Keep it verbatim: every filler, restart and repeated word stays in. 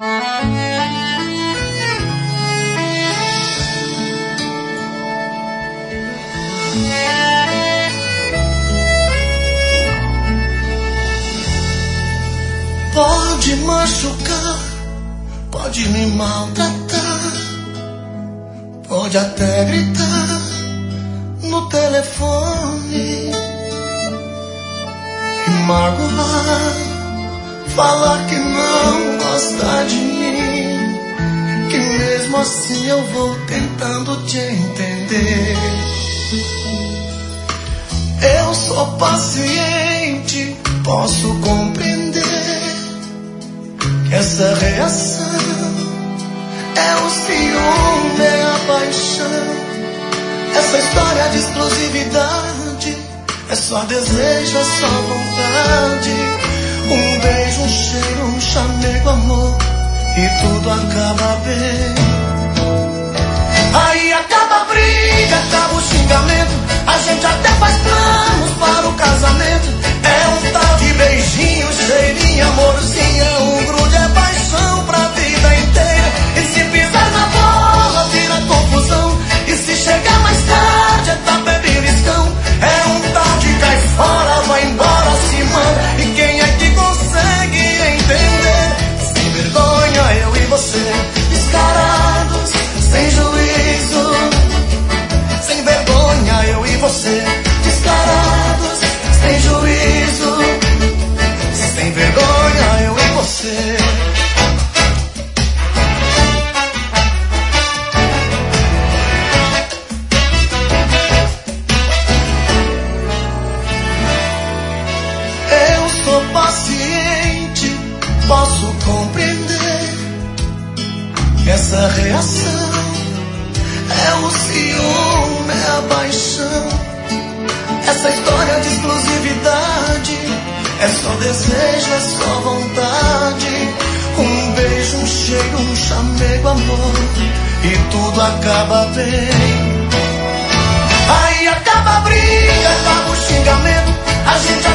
Pode machucar, pode me maltratar, pode até gritar no telefone e magoar, falar que não gosta de mim, que mesmo assim eu vou tentando te entender. Eu sou paciente, posso compreender que essa reação é o ciúme, é a paixão. Essa história de exclusividade é só desejo, é só vontade. Um beijo, um cheiro, um chamego, amor, e tudo acaba bem. Aí acaba a briga, acaba o xingamento, a gente até faz planos para o casamento. É um tal de beijinho, cheirinho, amorzinho, um grude é paixão pra vida inteira. E se pisar na bola vira confusão, e se chegar mais tarde é tapa beliscão. É um tal de cai fora, vai embora, se manda. E quem é que consegue entender? Sem vergonha eu e você, descarados, sem juízo. Sem vergonha eu e você, descarados, sem juízo. Sem vergonha eu e você. Eu sou paciente, posso compreender que essa reação é o ciúme, é a paixão. Essa história de exclusividade é só desejo, é só vontade. Um beijo, um cheiro, um chamego, amor, e tudo acaba bem. Aí acaba a briga, acaba o xingamento, a gente